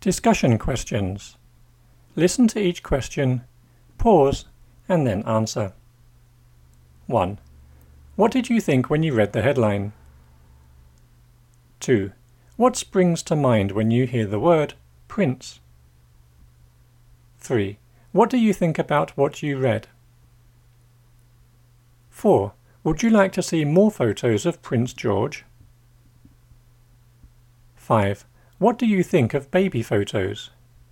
Discussion questions. Listen to each question, pause, and then answer. 1. What did you think when you read the headline? 2. What springs to mind when you hear the word Prince? 3. What do you think about what you read? 4. Would you like to see more photos of Prince George? 5. What do you think of baby photos?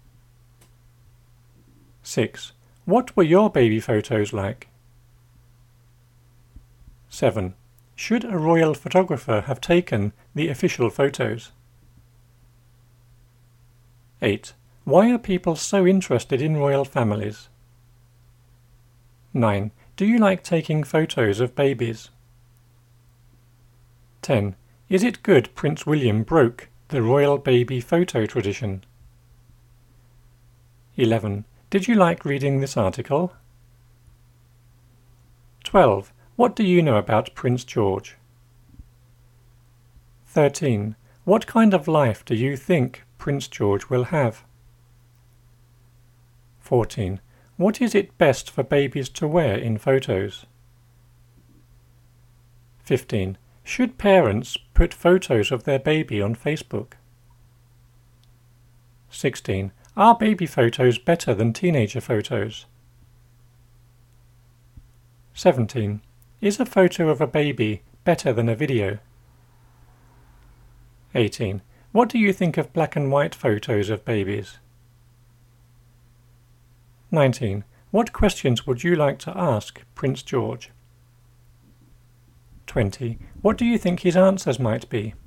6. What were your baby photos like? 7. Should a royal photographer have taken the official photos? 8. Why are people so interested in royal families? 9. Do you like taking photos of babies? 10. Is it good Prince William broke the royal baby photo tradition? 11. Did you like reading this article? 12. What do you know about Prince George? 13. What kind of life do you think Prince George will have? 14. What is it best for babies to wear in photos? 15. Should parents put photos of their baby on Facebook? 16. Are baby photos better than teenager photos? 17. Is a photo of a baby better than a video? 18. What do you think of black and white photos of babies? 19. What questions would you like to ask Prince George? 20. What do you think his answers might be?